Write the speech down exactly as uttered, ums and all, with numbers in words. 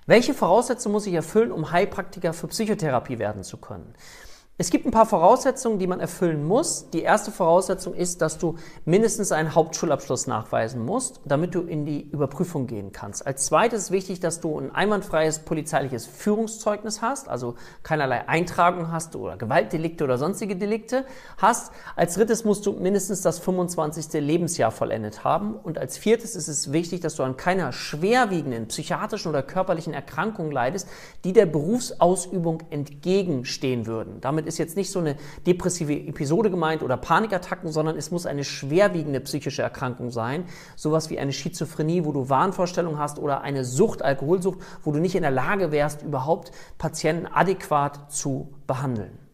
Welche Voraussetzungen muss ich erfüllen, um Heilpraktiker für Psychotherapie werden zu können? Es gibt ein paar Voraussetzungen, die man erfüllen muss. Die erste Voraussetzung ist, dass du mindestens einen Hauptschulabschluss nachweisen musst, damit du in die Überprüfung gehen kannst. Als zweites ist wichtig, dass du ein einwandfreies polizeiliches Führungszeugnis hast, also keinerlei Eintragungen hast oder Gewaltdelikte oder sonstige Delikte hast. Als drittes musst du mindestens das fünfundzwanzigste Lebensjahr vollendet haben. Und als viertes ist es wichtig, dass du an keiner schwerwiegenden psychiatrischen oder körperlichen Erkrankung leidest, die der Berufsausübung entgegenstehen würden. Damit ist jetzt nicht so eine depressive Episode gemeint oder Panikattacken, sondern es muss eine schwerwiegende psychische Erkrankung sein. Sowas wie eine Schizophrenie, wo du Wahnvorstellungen hast, oder eine Sucht, Alkoholsucht, wo du nicht in der Lage wärst, überhaupt Patienten adäquat zu behandeln.